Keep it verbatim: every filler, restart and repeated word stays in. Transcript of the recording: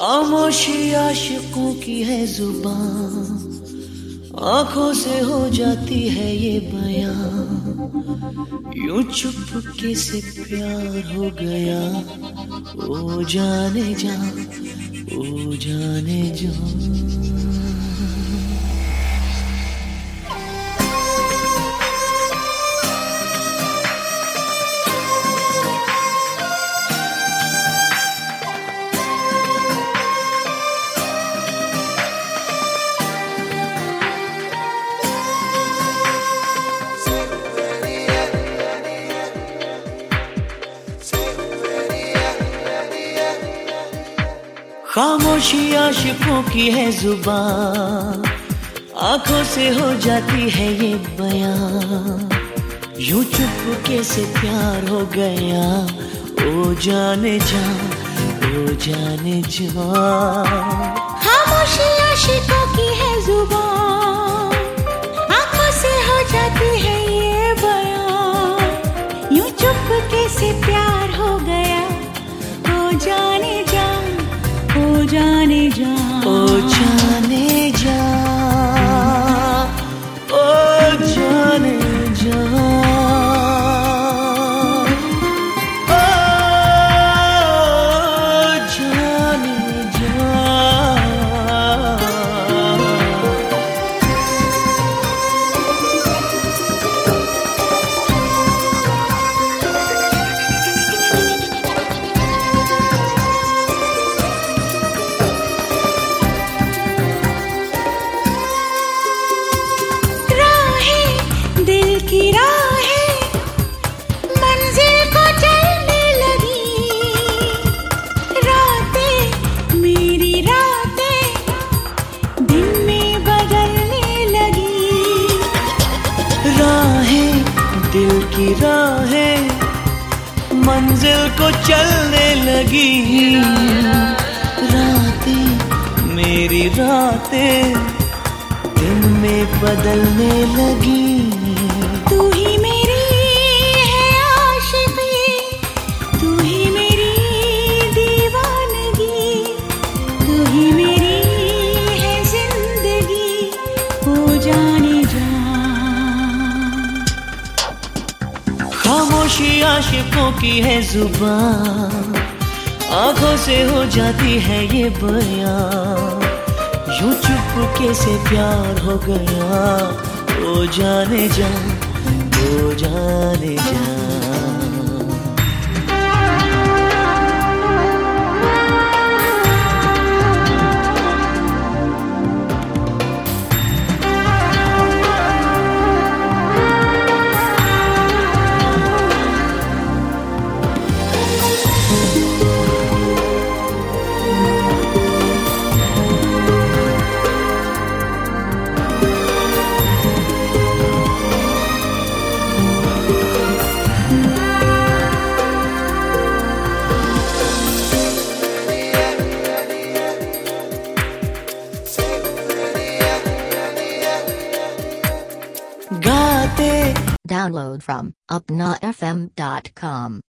खामोशी आशिकों की है जुबान, आंखों से हो जाती है ये बयां, यूं चुपके से प्यार हो गया। ओ जाने जा, ओ जाने जा। खामोशी आशिकों की है जुबान, आंखों से हो जाती है ये बयां, यूं चुपके से प्यार हो गया। ओ जाने जा, ओ जाने जा। खामोशी आशिकों की है जुबान, आंखों से हो जाती है ये बयां, यूं चुपके से प्यार हो गया। ओ जाने जा, ओ जाने जा, ओ जाने जा, ओ जाने जा, ओ जाने जा। दिल की राहें मंजिल को चलने लगी, रातें मेरी रातें दिन में बदलने लगी। राहें दिल की राहें मंजिल को चलने लगी, रातें मेरी रातें दिन में बदलने लगी। तू ही मेरी है आशिकी, तू ही मेरी दीवानगी, तू ही मेरी है जिंदगी। ओ जाने जा। खामोशी आशिकों की है जुबान, आंखों से हो जाती है ये बयां, यूं चुपके से प्यार हो गया। ओ जाने जा, ओ जाने जा। Download from upna f m dot com.